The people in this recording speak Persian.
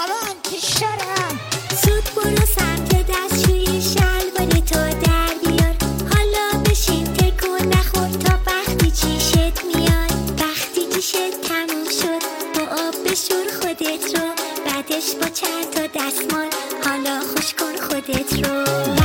شرم که شرم. زود برو سمت دستشویی شلوار تو در بیار. حالا بشین تکون نخور تا وقتی چیشت میاد. وقتی چیشت تموم شد با آب بشور خودت رو. بعدش با چند تا دستمال حالا خوش کن خودت رو.